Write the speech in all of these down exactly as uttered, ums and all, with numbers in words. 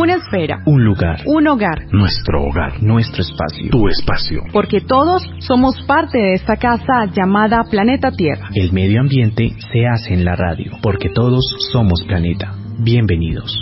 una esfera, un lugar, un hogar, nuestro hogar, nuestro espacio, tu espacio. Porque todos somos parte de esta casa llamada Planeta Tierra. El medio ambiente se hace en la radio, porque todos somos planeta. Bienvenidos.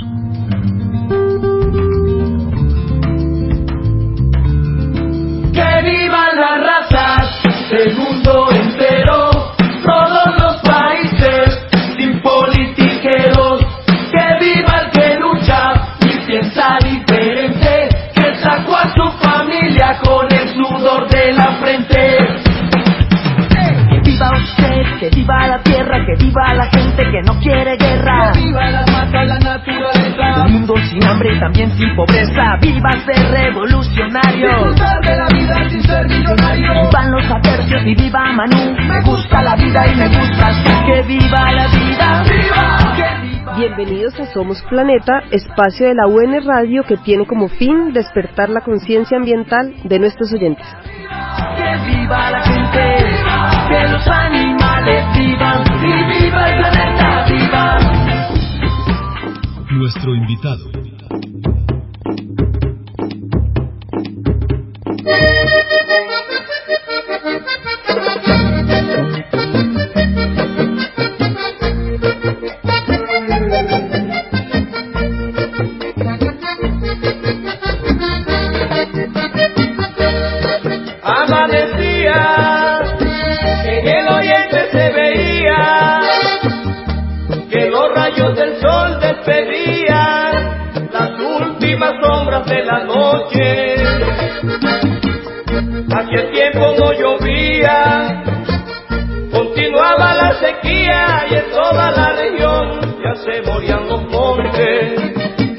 ¡Que vivan las razas del mundo entero! Todos los países, sin politiqueros. ¡Que viva el que lucha y piensa diferente! ¡Que sacó a su familia con el sudor de la frente! ¡Que viva usted! ¡Que viva la tierra! ¡Que viva la gente que no quiere guerra! ¡Que viva la mata, la naturaleza! Un mundo sin hambre y también sin pobreza. ¡Viva ser revolucionario! ¡Disfrutar de la vida sin ser millonario! ¡Vivan los atercios y viva Manu! ¡Me gusta la vida y me gustas tú! ¡Que viva la vida! ¡Viva! ¡Que viva! Bienvenidos a Somos Planeta, espacio de la U N Radio que tiene como fin despertar la conciencia ambiental de nuestros oyentes. ¡Que viva la gente! ¡Que los animales vivan! ¡Y viva el planeta! ¡Viva! Nuestro invitado. Amanecía, en el oriente se veía que los rayos del sol despedían las últimas sombras de la noche. Hacía tiempo no llovía, continuaba la sequía y en toda la región ya se morían los montes.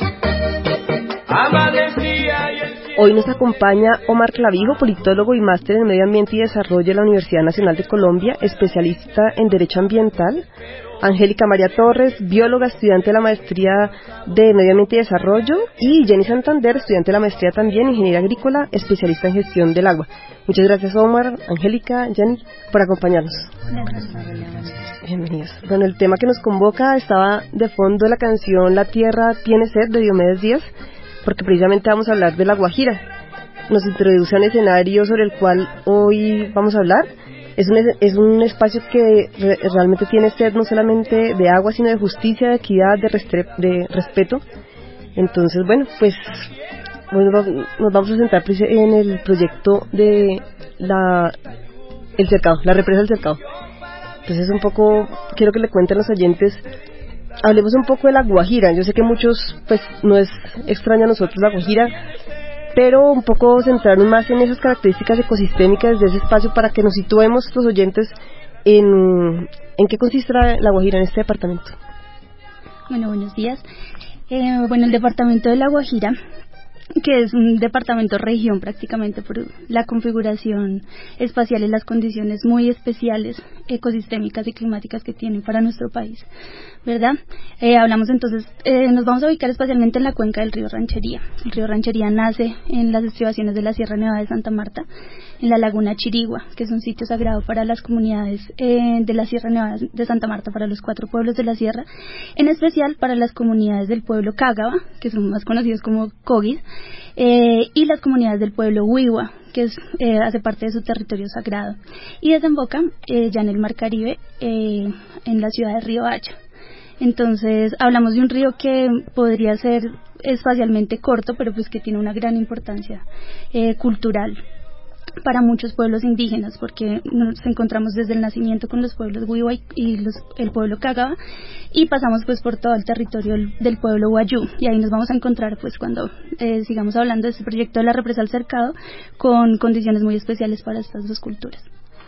Amanecía y el cielo... Hoy nos acompaña Omar Clavijo, politólogo y máster en Medio Ambiente y Desarrollo de la Universidad Nacional de Colombia, especialista en Derecho Ambiental. Angélica María Torres, bióloga, estudiante de la maestría de Medio Ambiente y Desarrollo, y Jenny Santander, estudiante de la maestría también en Ingeniería Agrícola, especialista en Gestión del Agua. Muchas gracias, Omar, Angélica, Jenny, por acompañarnos. Bienvenidos. Bueno, el tema que nos convoca estaba de fondo la canción La Tierra Tiene Sed de Diomedes Díaz, porque precisamente vamos a hablar de La Guajira. Nos introduce a un escenario sobre el cual hoy vamos a hablar. Es un, es un espacio que re, realmente tiene sed no solamente de agua, sino de justicia, de equidad, de, restre, de respeto. Entonces, bueno, pues bueno, nos vamos a centrar en el proyecto de la el cercado, la represa del cercado. Entonces, un poco, quiero que le cuenten a los oyentes, hablemos un poco de La Guajira. Yo sé que muchos, pues, no es extraña a nosotros La Guajira, pero un poco centrarnos más en esas características ecosistémicas de ese espacio para que nos situemos los oyentes en, en qué consiste la, la Guajira en este departamento. Bueno, buenos días. Eh, bueno, el departamento de La Guajira, que es un departamento región prácticamente por la configuración espacial y las condiciones muy especiales ecosistémicas y climáticas que tienen para nuestro país, ¿verdad? Eh, hablamos entonces, eh, nos vamos a ubicar espacialmente en la cuenca del río Ranchería. El río Ranchería nace en las estribaciones de la Sierra Nevada de Santa Marta, en la laguna Chirigua, que es un sitio sagrado para las comunidades eh, de la Sierra Nevada de Santa Marta, para los cuatro pueblos de la sierra, en especial para las comunidades del pueblo Cágaba, que son más conocidos como Cogis, eh, y las comunidades del pueblo Huigua, que es, eh, hace parte de su territorio sagrado, y desemboca eh, ya en el Mar Caribe, eh, en la ciudad de Riohacha. Entonces hablamos de un río que podría ser espacialmente corto, pero pues que tiene una gran importancia eh, cultural para muchos pueblos indígenas, porque nos encontramos desde el nacimiento con los pueblos Huigua y los, el pueblo Cágaba, y pasamos pues por todo el territorio del, del pueblo Wayuu, y ahí nos vamos a encontrar pues cuando eh, sigamos hablando de este proyecto de la represa del cercado, con condiciones muy especiales para estas dos culturas.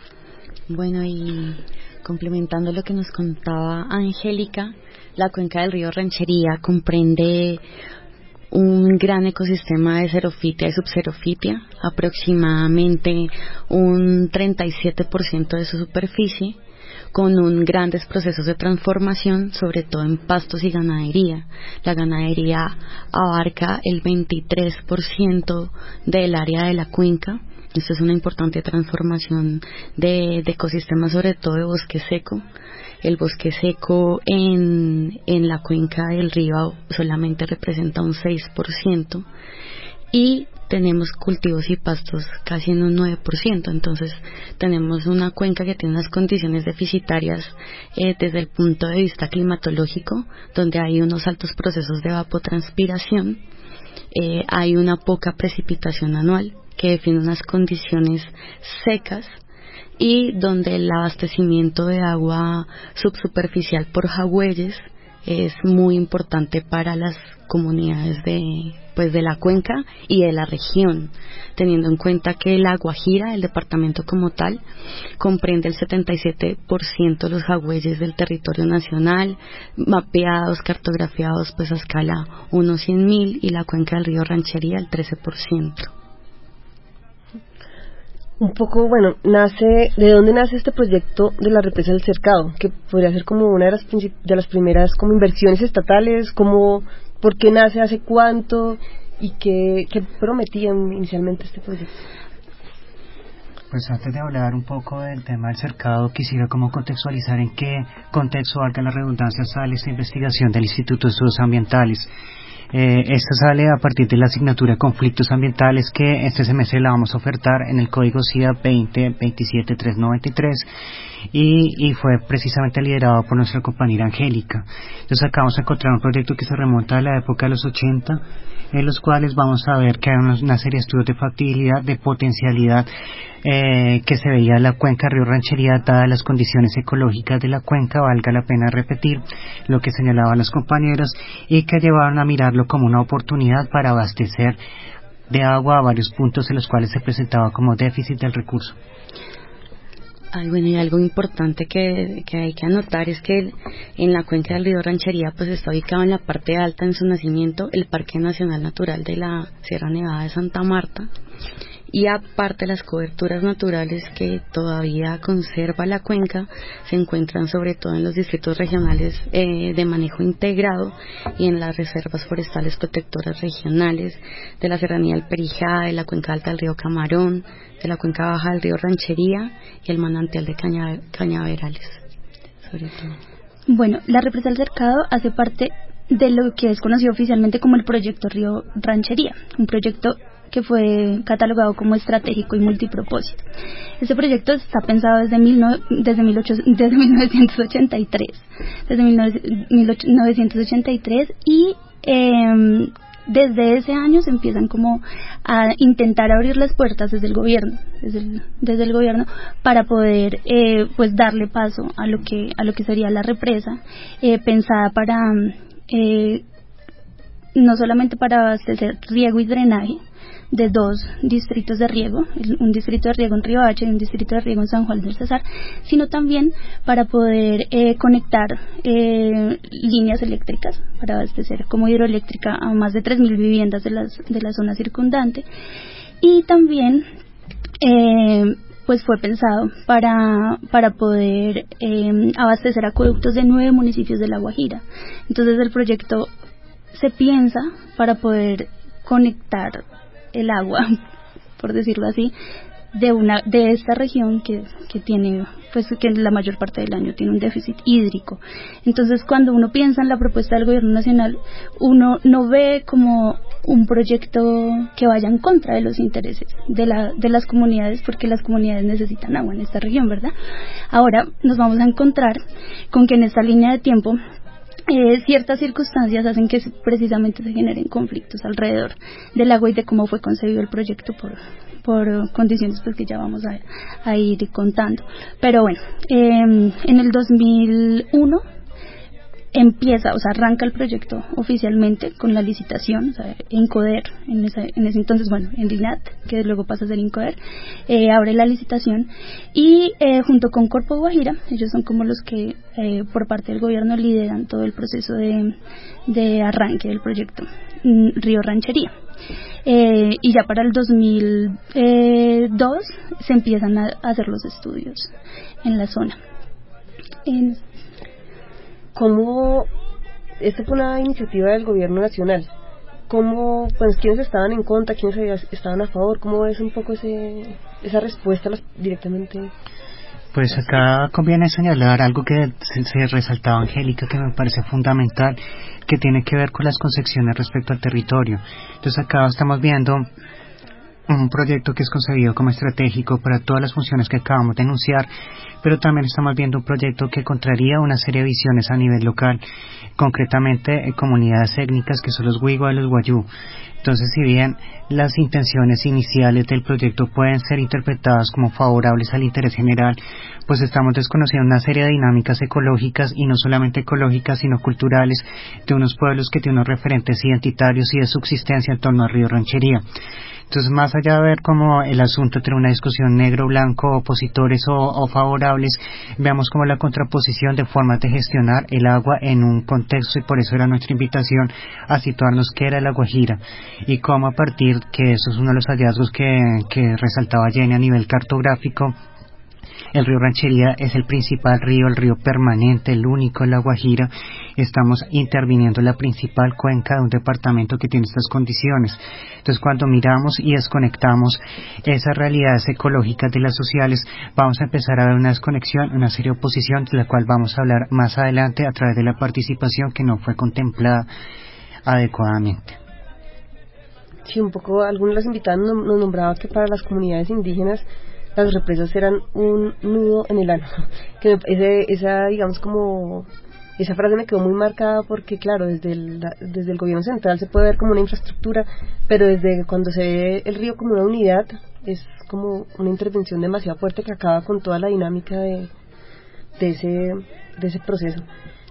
Bueno, y complementando lo que nos contaba Angélica, la cuenca del río Ranchería comprende un gran ecosistema de xerofitia y subxerofitia, aproximadamente un treinta y siete por ciento de su superficie, con un grandes procesos de transformación, sobre todo en pastos y ganadería. La ganadería abarca el veintitrés por ciento del área de la cuenca. Esto es una importante transformación de, de ecosistemas, sobre todo de bosque seco. El bosque seco en, en la cuenca del río solamente representa un seis por ciento y tenemos cultivos y pastos casi en un nueve por ciento. Entonces tenemos una cuenca que tiene unas condiciones deficitarias eh, desde el punto de vista climatológico, donde hay unos altos procesos de evapotranspiración, eh, hay una poca precipitación anual que define unas condiciones secas y donde el abastecimiento de agua subsuperficial por jagüeyes es muy importante para las comunidades de pues de la cuenca y de la región, teniendo en cuenta que la Guajira, el departamento como tal, comprende el setenta y siete por ciento de los jagüeyes del territorio nacional, mapeados, cartografiados pues a escala uno a cien mil, y la cuenca del río Ranchería el trece por ciento. Un poco, bueno, nace, ¿de dónde nace este proyecto de la represa del Cercado? Que podría ser como una de las, de las primeras como inversiones estatales, como, ¿por qué nace, hace cuánto y qué, qué prometían inicialmente este proyecto? Pues antes de hablar un poco del tema del cercado, quisiera como contextualizar en qué contexto, valga la redundancia, sale esta investigación del Instituto de Estudios Ambientales. Eh, esta sale a partir de la asignatura de conflictos ambientales que este semestre la vamos a ofertar en el código C I A veinte veintisiete trescientos noventa y tres y, y fue precisamente liderado por nuestra compañera Angélica. Entonces acá vamos a encontrar un proyecto que se remonta a la época de los ochenta, en los cuales vamos a ver que hay una, una serie de estudios de factibilidad, de potencialidad eh, que se veía en la cuenca Río Ranchería, dadas las condiciones ecológicas de la cuenca, valga la pena repetir lo que señalaban los compañeros, y que llevaron a mirarlo como una oportunidad para abastecer de agua a varios puntos en los cuales se presentaba como déficit del recurso. Ay, bueno, y algo importante que, que hay que anotar es que en la cuenca del río Ranchería pues está ubicado en la parte alta en su nacimiento el Parque Nacional Natural de la Sierra Nevada de Santa Marta, y aparte las coberturas naturales que todavía conserva la cuenca se encuentran sobre todo en los distritos regionales eh, de manejo integrado y en las reservas forestales protectoras regionales de la Serranía del Perijá, de la cuenca alta del río Camarón, de la cuenca baja del río Ranchería y el manantial de Caña, Cañaverales, sobre todo. Bueno, la represa del Cercado hace parte de lo que es conocido oficialmente como el proyecto Río Ranchería, un proyecto que fue catalogado como estratégico y multipropósito. Este proyecto está pensado desde, mil no, desde, mil ocho, desde mil novecientos ochenta y tres, desde mil novecientos ochenta y tres, y eh, desde ese año se empiezan como a intentar abrir las puertas desde el gobierno, desde el, desde el gobierno para poder eh, pues darle paso a lo que a lo que sería la represa, eh, pensada para eh, no solamente para abastecer riego y drenaje de dos distritos de riego, un distrito de riego en Río Hacha y un distrito de riego en San Juan del Cesar, sino también para poder eh, conectar eh, líneas eléctricas para abastecer como hidroeléctrica a más de tres mil viviendas de, las, de la zona circundante, y también eh, pues fue pensado para, para poder eh, abastecer acueductos de nueve municipios de La Guajira. Entonces el proyecto se piensa para poder conectar el agua, por decirlo así, de una de esta región que, que tiene, pues que la mayor parte del año tiene un déficit hídrico. Entonces, cuando uno piensa en la propuesta del gobierno nacional, uno no ve como un proyecto que vaya en contra de los intereses de la de las comunidades, porque las comunidades necesitan agua en esta región, ¿verdad? Ahora nos vamos a encontrar con que en esta línea de tiempo Eh, ciertas circunstancias hacen que precisamente se generen conflictos alrededor del agua y de cómo fue concebido el proyecto por, por condiciones pues que ya vamos a, a ir contando. Pero bueno, eh, en el dos mil uno empieza, o sea, arranca el proyecto oficialmente con la licitación, o sea, Incoder, en ese, en ese entonces, bueno, en LINAT, que luego pasa a ser Incoder, eh, abre la licitación y eh, junto con Corpo Guajira, ellos son como los que eh, por parte del gobierno lideran todo el proceso de, de arranque del proyecto mm, Río Ranchería. Eh, y ya para el dos mil dos se empiezan a hacer los estudios en la zona. En, ¿Cómo, esta fue una iniciativa del gobierno nacional, cómo, pues, quiénes estaban en contra, quiénes estaban a favor, cómo es un poco ese, esa respuesta directamente? Pues acá conviene señalar algo que se, se resaltaba, Angélica, que me parece fundamental, que tiene que ver con las concepciones respecto al territorio. Entonces acá estamos viendo un proyecto que es concebido como estratégico para todas las funciones que acabamos de enunciar, pero también estamos viendo un proyecto que contraría una serie de visiones a nivel local, concretamente en comunidades étnicas que son los Wiwa y los Wayuu. Entonces, si bien las intenciones iniciales del proyecto pueden ser interpretadas como favorables al interés general, pues estamos desconociendo una serie de dinámicas ecológicas, y no solamente ecológicas, sino culturales, de unos pueblos que tienen unos referentes identitarios y de subsistencia en torno al río Ranchería. Entonces, más allá de ver como el asunto entre una discusión negro-blanco, opositores o, o favorables, veamos como la contraposición de formas de gestionar el agua en un contexto, y por eso era nuestra invitación a situarnos qué era la Guajira, y cómo a partir, que eso es uno de los hallazgos que, que resaltaba Jenny a nivel cartográfico, el río Ranchería es el principal río, el río permanente, el único en la Guajira. Estamos interviniendo en la principal cuenca de un departamento que tiene estas condiciones. Entonces, cuando miramos y desconectamos esas realidades ecológicas de las sociales, vamos a empezar a ver una desconexión, una seria oposición, de la cual vamos a hablar más adelante a través de la participación que no fue contemplada adecuadamente. Sí, un poco, algunos de los invitados nos nombraba que para las comunidades indígenas las represas eran un nudo en el ano, que ese, esa, digamos, como esa frase me quedó muy marcada, porque claro, desde el, desde el gobierno central se puede ver como una infraestructura, pero desde cuando se ve el río como una unidad, es como una intervención demasiado fuerte que acaba con toda la dinámica de, de ese, de ese proceso.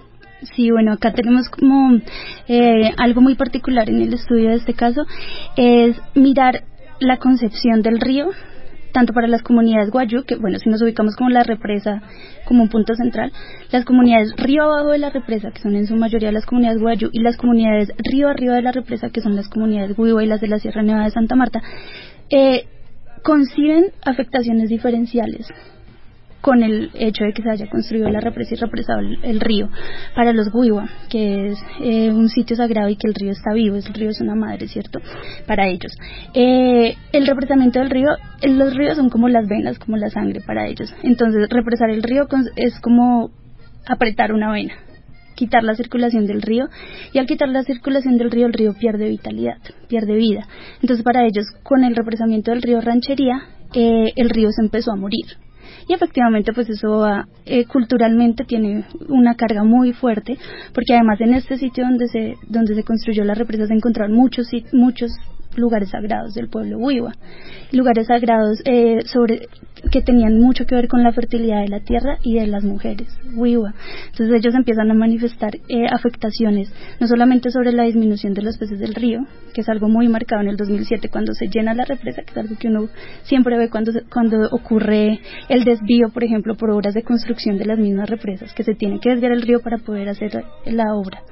Sí, bueno, acá tenemos como eh, algo muy particular en el estudio de este caso, es mirar la concepción del río, tanto para las comunidades Wayuu, que bueno, si nos ubicamos como la represa como un punto central, las comunidades río abajo de la represa, que son en su mayoría las comunidades Wayuu, y las comunidades río arriba de la represa, que son las comunidades Wiwa y las de la Sierra Nevada de Santa Marta, eh, conciben afectaciones diferenciales con el hecho de que se haya construido la represa y represado el, el río. Para los Wiwa, que es eh, un sitio sagrado y que el río está vivo, el río es una madre, ¿cierto? Para ellos. Eh, el represamiento del río, los ríos son como las venas, como la sangre para ellos. Entonces, represar el río es como apretar una vena, quitar la circulación del río, y al quitar la circulación del río, el río pierde vitalidad, pierde vida. Entonces, para ellos, con el represamiento del río Ranchería, eh, el río se empezó a morir. Y efectivamente, pues eso va, eh, culturalmente tiene una carga muy fuerte, porque además en este sitio donde se donde se construyó la represa se encontraron muchos muchos lugares sagrados del pueblo Wiwa, lugares sagrados eh, sobre que tenían mucho que ver con la fertilidad de la tierra y de las mujeres Wiwa. Entonces ellos empiezan a manifestar eh, afectaciones, no solamente sobre la disminución de los peces del río, que es algo muy marcado en el dos mil siete cuando se llena la represa, que es algo que uno siempre ve cuando se, cuando ocurre el desvío, por ejemplo, por obras de construcción de las mismas represas, que se tiene que desviar el río para poder hacer la obra,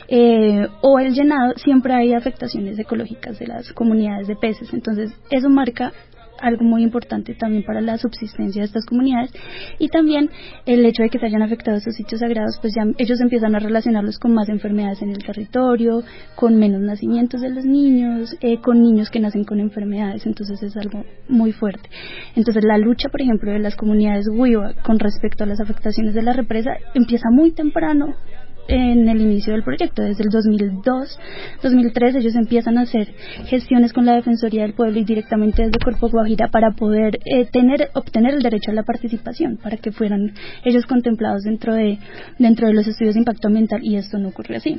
eh, o el llenado. Siempre hay afectaciones ecológicas de las comunidades de peces. Entonces eso marca algo muy importante también para la subsistencia de estas comunidades, y también el hecho de que se hayan afectado estos sitios sagrados, pues ya ellos empiezan a relacionarlos con más enfermedades en el territorio, con menos nacimientos de los niños, eh, con niños que nacen con enfermedades. Entonces es algo muy fuerte. Entonces la lucha, por ejemplo, de las comunidades Wiwa con respecto a las afectaciones de la represa empieza muy temprano en el inicio del proyecto. Desde el dos mil dos, dos mil tres ellos empiezan a hacer gestiones con la Defensoría del Pueblo y directamente desde Corpo Guajira para poder eh, tener obtener el derecho a la participación, para que fueran ellos contemplados dentro de dentro de los estudios de impacto ambiental, y esto no ocurrió así.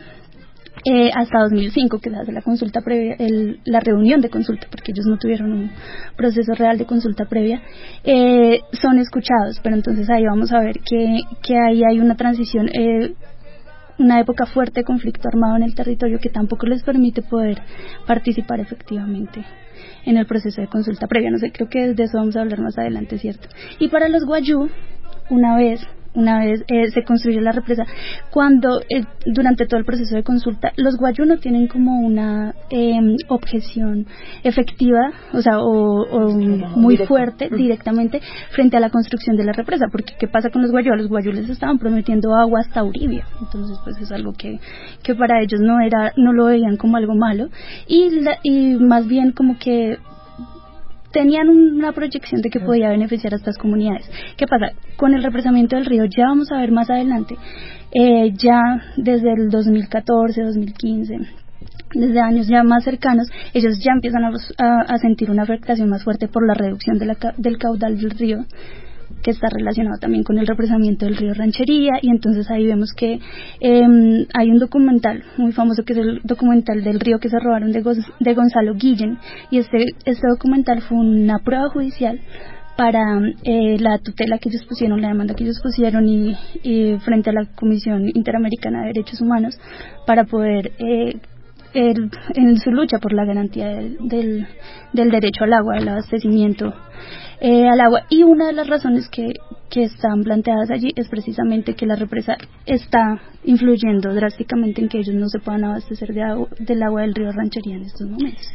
Eh, hasta dos mil cinco, que se hace la consulta previa, el, la reunión de consulta, porque ellos no tuvieron un proceso real de consulta previa, eh, son escuchados, pero entonces ahí vamos a ver que, que ahí hay una transición, eh, una época fuerte de conflicto armado en el territorio que tampoco les permite poder participar efectivamente en el proceso de consulta previa. No sé, creo que de eso vamos a hablar más adelante, ¿cierto? Y para los Wayuu, una vez una vez eh, se construye la represa, cuando eh, durante todo el proceso de consulta los Wayuu no tienen como una eh, objeción efectiva, o sea, o, o muy Directo. fuerte directamente frente a la construcción de la represa, porque ¿qué pasa con los Wayuu? A los Wayuu les estaban prometiendo agua hasta Uribia, entonces pues es algo que, que para ellos no era, no lo veían como algo malo, y, la, y más bien como que tenían una proyección de que podía beneficiar a estas comunidades. ¿Qué pasa? Con el represamiento del río, ya vamos a ver más adelante, eh, ya desde el dos mil catorce, dos mil quince, desde años ya más cercanos, ellos ya empiezan a, a, a sentir una afectación más fuerte por la reducción de la, del caudal del río, que está relacionado también con el represamiento del río Ranchería, y entonces ahí vemos que eh, hay un documental muy famoso que es el documental del río que se robaron de, Go- de Gonzalo Guillén, y este, este documental fue una prueba judicial para eh, la tutela que ellos pusieron, la demanda que ellos pusieron y, y frente a la Comisión Interamericana de Derechos Humanos para poder eh, el, en su lucha por la garantía del, del, del derecho al agua, al abastecimiento eh, al agua. Y una de las razones que, que están planteadas allí es precisamente que la represa está influyendo drásticamente en que ellos no se puedan abastecer de agua, del agua del río Ranchería en estos momentos.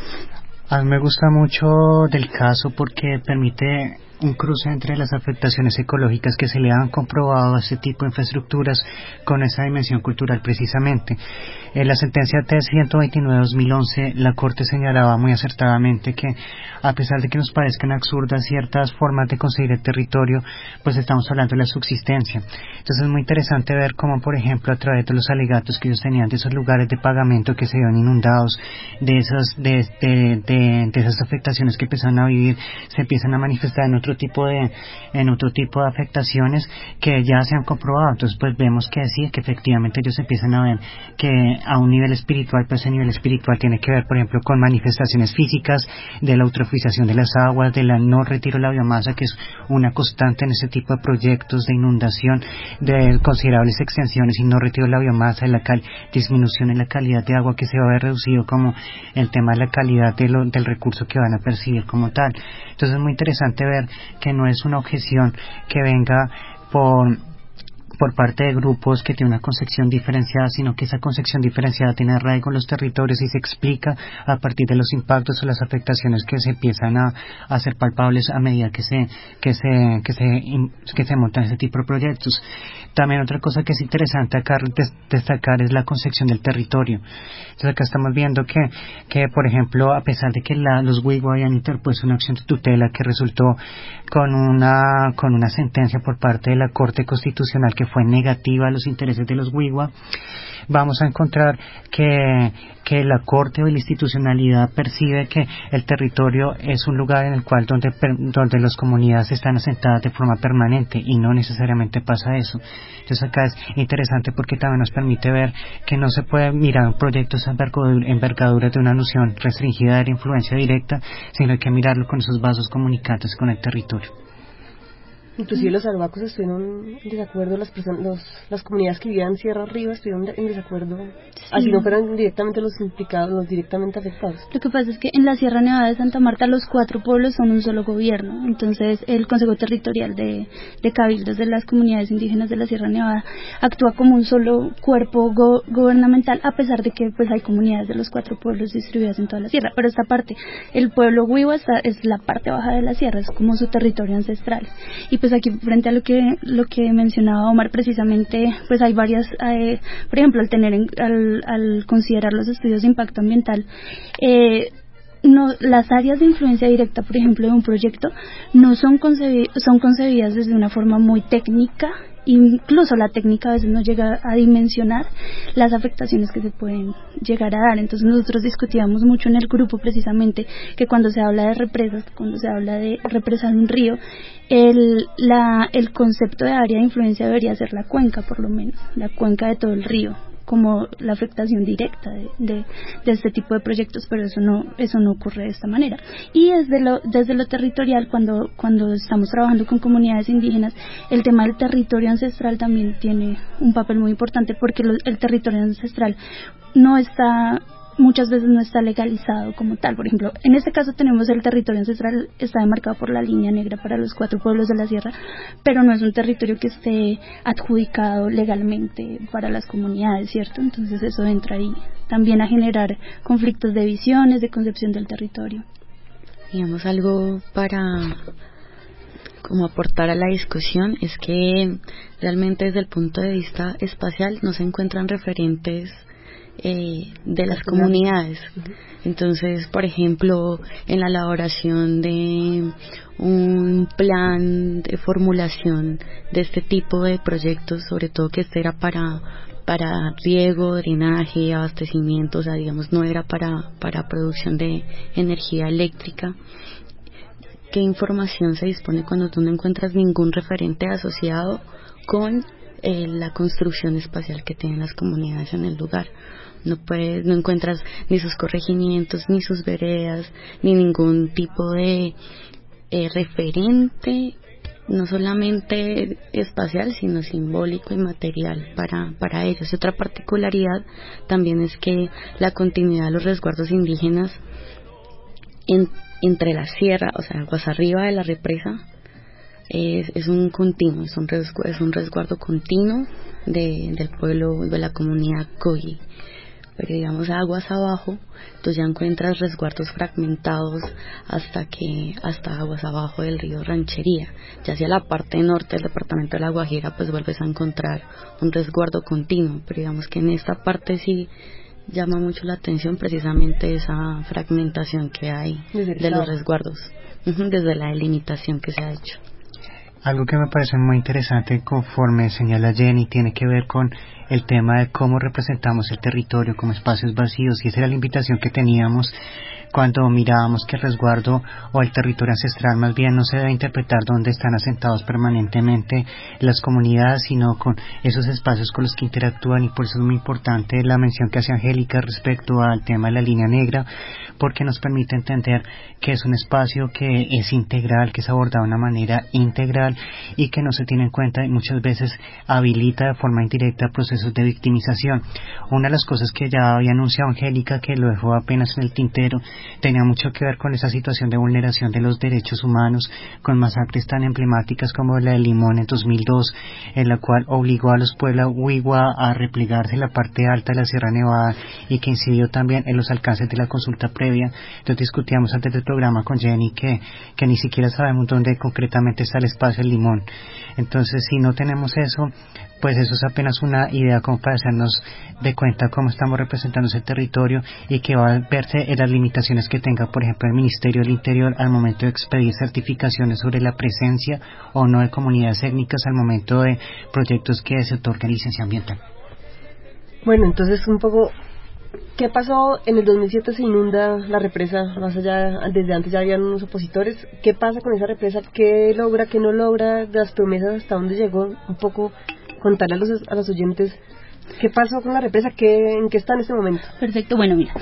A mí me gusta mucho del caso porque permite un cruce entre las afectaciones ecológicas que se le han comprobado a este tipo de infraestructuras con esa dimensión cultural precisamente. En la sentencia T ciento veintinueve de dos mil once, la Corte señalaba muy acertadamente que, a pesar de que nos parezcan absurdas ciertas formas de conseguir el territorio, pues estamos hablando de la subsistencia. Entonces es muy interesante ver cómo, por ejemplo, a través de los alegatos que ellos tenían de esos lugares de pagamento que se iban inundados, de esas, de, de, de, de esas afectaciones que empiezan a vivir, se empiezan a manifestar en otro tipo de, en otro tipo de afectaciones que ya se han comprobado. Entonces pues vemos que sí, que efectivamente ellos empiezan a ver que a un nivel espiritual, pues ese nivel espiritual tiene que ver, por ejemplo, con manifestaciones físicas de la eutrofización de las aguas, de la no retiro de la biomasa, que es una constante en ese tipo de proyectos de inundación, de considerables extensiones y no retiro de la biomasa, de la cal disminución en la calidad de agua que se va a ver reducido, como el tema de la calidad de lo, del recurso que van a percibir como tal. Entonces es muy interesante ver que no es una objeción que venga por por parte de grupos que tienen una concepción diferenciada, sino que esa concepción diferenciada tiene arraigo en los territorios y se explica a partir de los impactos o las afectaciones que se empiezan a, a hacer palpables a medida que se que se que se que se montan ese tipo de proyectos. También otra cosa que es interesante acá destacar es la concepción del territorio. Entonces acá estamos viendo que, que por ejemplo, a pesar de que la, los Wigwa habían interpuesto una acción de tutela que resultó con una con una sentencia por parte de la Corte Constitucional que fue negativa a los intereses de los Wigwa, vamos a encontrar que, que la Corte o la institucionalidad percibe que el territorio es un lugar en el cual donde, donde las comunidades están asentadas de forma permanente, y no necesariamente pasa eso. Entonces acá es interesante porque también nos permite ver que no se puede mirar proyectos envergadura de una noción restringida de la influencia directa, sino hay que mirarlo con esos vasos comunicantes con el territorio. Inclusive los arhuacos estuvieron en desacuerdo, las personas, los, las comunidades que vivían Sierra Arriba estuvieron en desacuerdo, sí. Así no fueran directamente los implicados, los directamente afectados. Lo que pasa es que en la Sierra Nevada de Santa Marta los cuatro pueblos son un solo gobierno, entonces el Consejo Territorial de, de Cabildos de las comunidades indígenas de la Sierra Nevada actúa como un solo cuerpo go, gubernamental, a pesar de que pues hay comunidades de los cuatro pueblos distribuidas en toda la sierra. Pero esta parte, el pueblo Wigwa está, es la parte baja de la sierra, es como su territorio ancestral. Y pues aquí frente a lo que lo que mencionaba Omar precisamente, pues hay varias, eh, por ejemplo, al tener en, al, al considerar los estudios de impacto ambiental, eh, no, las áreas de influencia directa, por ejemplo, de un proyecto no son concebi- son concebidas desde una forma muy técnica. Incluso la técnica a veces no llega a dimensionar las afectaciones que se pueden llegar a dar. Entonces nosotros discutíamos mucho en el grupo precisamente que cuando se habla de represas, cuando se habla de represar un río, el, la, el concepto de área de influencia debería ser la cuenca, por lo menos, la cuenca de todo el río, como la afectación directa de, de, de este tipo de proyectos, pero eso no eso no ocurre de esta manera. Y desde lo desde lo territorial, cuando cuando estamos trabajando con comunidades indígenas, el tema del territorio ancestral también tiene un papel muy importante, porque lo, el territorio ancestral no está muchas veces no está legalizado como tal. Por ejemplo, en este caso tenemos el territorio ancestral, está demarcado por la línea negra para los cuatro pueblos de la sierra, pero no es un territorio que esté adjudicado legalmente para las comunidades, ¿cierto? Entonces eso entra ahí también a generar conflictos de visiones, de concepción del territorio. Digamos, algo para como aportar a la discusión es que realmente desde el punto de vista espacial no se encuentran referentes eh, de las comunidades. Entonces, por ejemplo, en la elaboración de un plan de formulación de este tipo de proyectos, sobre todo que este era para para riego, drenaje, abastecimiento, o sea, digamos, no era para para producción de energía eléctrica. ¿Qué información se dispone cuando tú no encuentras ningún referente asociado con eh, la construcción espacial que tienen las comunidades en el lugar? No puedes, no encuentras ni sus corregimientos, ni sus veredas, ni ningún tipo de eh, referente, no solamente espacial, sino simbólico y material para, para ellos. Y otra particularidad también es que la continuidad de los resguardos indígenas en, entre la sierra, o sea, aguas arriba de la represa, es, es un continuo, es un resguardo, es un resguardo continuo de, del pueblo, de la comunidad Kogi. Pero digamos aguas abajo, tú ya encuentras resguardos fragmentados hasta que hasta aguas abajo del río Ranchería. Ya hacia la parte norte del departamento de La Guajira, pues vuelves a encontrar un resguardo continuo, pero digamos que en esta parte sí llama mucho la atención precisamente esa fragmentación que hay de los resguardos, uh-huh, desde la delimitación que se ha hecho. Algo que me parece muy interesante, conforme señala Jenny, tiene que ver con el tema de cómo representamos el territorio como espacios vacíos, y esa era la invitación que teníamos cuando mirábamos que el resguardo o el territorio ancestral más bien no se debe interpretar donde están asentados permanentemente las comunidades, sino con esos espacios con los que interactúan. Y por eso es muy importante la mención que hace Angélica respecto al tema de la línea negra, porque nos permite entender que es un espacio que es integral, que es abordado de una manera integral y que no se tiene en cuenta y muchas veces habilita de forma indirecta procesos de victimización. Una de las cosas que ya había anunciado Angélica, que lo dejó apenas en el tintero, tenía mucho que ver con esa situación de vulneración de los derechos humanos, con masacres tan emblemáticas como la de Limón en dos mil dos, en la cual obligó a los pueblos Huigua a replegarse en la parte alta de la Sierra Nevada y que incidió también en los alcances de la consulta previa. Entonces discutíamos antes del programa con Jenny que, que ni siquiera sabemos dónde concretamente está el espacio del Limón. Entonces, si no tenemos eso, pues eso es apenas una idea como para hacernos de cuenta cómo estamos representando ese territorio y que va a verse en las limitaciones que tenga, por ejemplo, el Ministerio del Interior al momento de expedir certificaciones sobre la presencia o no de comunidades étnicas al momento de proyectos que se otorguen licencia ambiental. Bueno, entonces un poco, ¿qué pasó? En el dos mil siete se inunda la represa, más allá, desde antes ya habían unos opositores. ¿Qué pasa con esa represa? ¿Qué logra, qué no logra? De las promesas, ¿hasta dónde llegó? Un poco contarle a los, a los oyentes qué pasó con la represa, qué, en qué está en este momento. Perfecto, bueno, mira,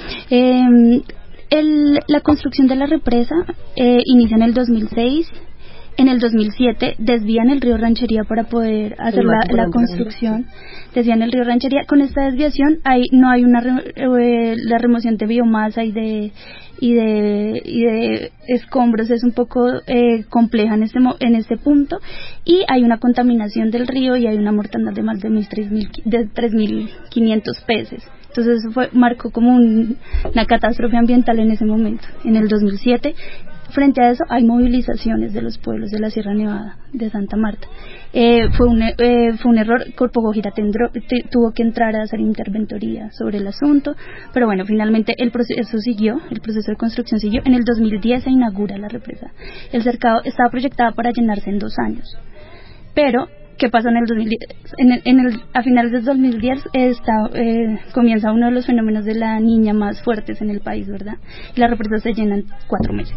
eh, el, la construcción de la represa eh, inicia en el dos mil seis. En el dos mil siete desvían el río Ranchería para poder hacer la, la construcción. Desvían el río Ranchería. Con esta desviación hay, no hay una re, eh, la remoción de biomasa y de y de y de escombros es un poco eh, compleja en este en este punto, y hay una contaminación del río y hay una mortandad de más de tres mil quinientos peces. Entonces eso fue, marcó como un, una catástrofe ambiental en ese momento, en el dos mil siete. Frente a eso hay movilizaciones de los pueblos de la Sierra Nevada, de Santa Marta. Eh, fue, un, eh, fue un error, Corpo Guajira tendró, te, tuvo que entrar a hacer interventoría sobre el asunto, pero bueno, finalmente el proceso siguió, el proceso de construcción siguió. En el dos mil diez se inaugura la represa. El cercado estaba proyectado para llenarse en dos años, pero ¿qué pasó en el dos mil diez? En el, en el, a finales del dos mil diez está, eh, comienza uno de los fenómenos de la niña más fuertes en el país, ¿verdad? Y la represa se llena en cuatro meses.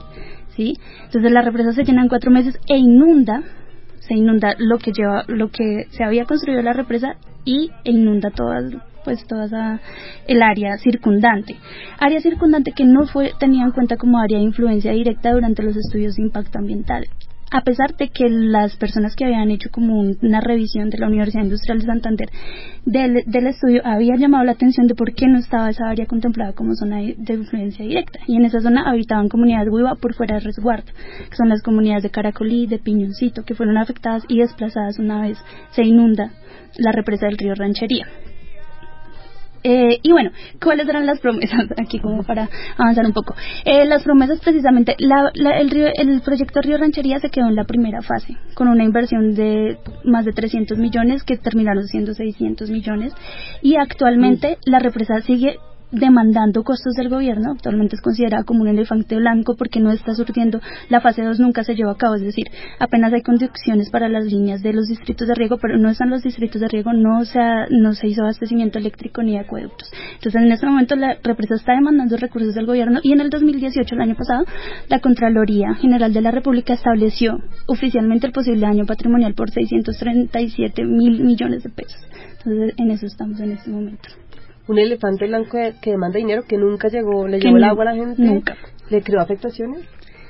¿Sí? Entonces la represa se llena en cuatro meses e inunda, se inunda lo que lleva, lo que se había construido la represa y e inunda todas, pues toda esa, el área circundante, área circundante que no fue tenida en cuenta como área de influencia directa durante los estudios de impacto ambiental. A pesar de que las personas que habían hecho como un, una revisión de la Universidad Industrial de Santander del, del estudio habían llamado la atención de por qué no estaba esa área contemplada como zona de, de influencia directa, y en esa zona habitaban comunidades Huigua por fuera del resguardo, que son las comunidades de Caracolí, de Piñoncito, que fueron afectadas y desplazadas una vez se inunda la represa del río Ranchería. Eh, y bueno, ¿cuáles eran las promesas? Aquí como para avanzar un poco. Eh, las promesas precisamente, la, la, el, río, el proyecto Río Ranchería se quedó en la primera fase, con una inversión de más de trescientos millones, que terminaron siendo seiscientos millones, y actualmente mm. la represa sigue demandando costos del gobierno. Actualmente es considerada como un elefante blanco porque no está surtiendo, la fase dos nunca se llevó a cabo, es decir, apenas hay conducciones para las líneas de los distritos de riego, pero no están los distritos de riego, no se, ha, no se hizo abastecimiento eléctrico ni acueductos. Entonces en este momento la represa está demandando recursos del gobierno, y en el dos mil dieciocho, el año pasado, la Contraloría General de la República estableció oficialmente el posible daño patrimonial por seiscientos treinta y siete mil millones de pesos. Entonces en eso estamos en este momento. Un elefante blanco que demanda dinero, que nunca llegó, le llevó el agua a la gente, nunca. ¿Le creó afectaciones?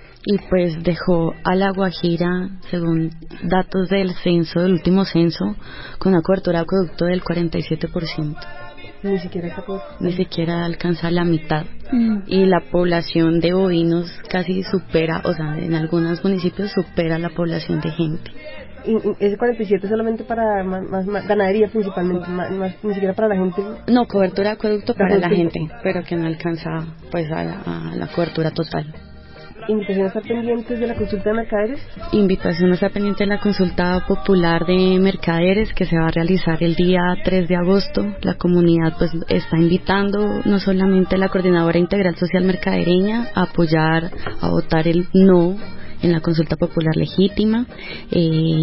Y pues dejó a La Guajira, según datos del censo, del último censo, con una cobertura de acueducto del cuarenta y siete por ciento. Ni siquiera capaz. Ni siquiera alcanza la mitad. Mm. Y la población de bovinos casi supera, o sea, en algunos municipios supera la población de gente. Y ese cuarenta y siete solamente para más, más, más ganadería principalmente, más, más, ni siquiera para la gente. No, cobertura de acueducto para la la gente, pero que no alcanza pues a la, a la cobertura total. ¿Invitación a estar pendientes de la consulta de mercaderes? Invitación a estar pendiente de la consulta popular de mercaderes, que se va a realizar el día tres de agosto. La comunidad pues está invitando no solamente a la Coordinadora Integral Social Mercadereña a apoyar, a votar el no en la consulta popular legítima, eh,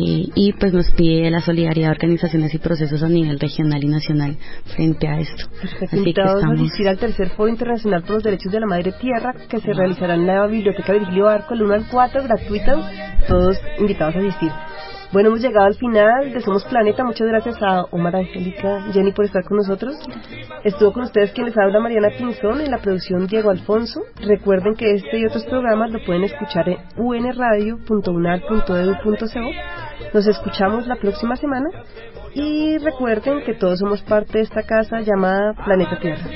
y pues nos pide la solidaridad de organizaciones y procesos a nivel regional y nacional frente a esto. Así que estamos a asistir al tercer Foro Internacional por los Derechos de la Madre Tierra, que se realizará en la Biblioteca Virgilio Barco el uno al cuatro, gratuito, todos invitados a asistir. Bueno, hemos llegado al final de Somos Planeta. Muchas gracias a Omar, Angélica, Jenny por estar con nosotros. Estuvo con ustedes quien les habla, Mariana Pinzón, en la producción Diego Alfonso. Recuerden que este y otros programas lo pueden escuchar en u n radio punto u n a l punto e d u punto c o. Nos escuchamos la próxima semana y recuerden que todos somos parte de esta casa llamada Planeta Tierra.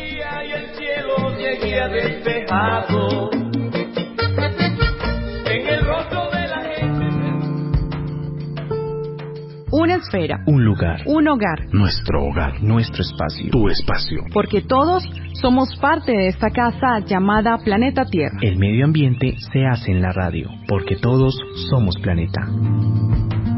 Una esfera, un lugar, un hogar, nuestro hogar, nuestro espacio, tu espacio. Porque todos somos parte de esta casa llamada Planeta Tierra. El medio ambiente se hace en la radio, porque todos somos planeta.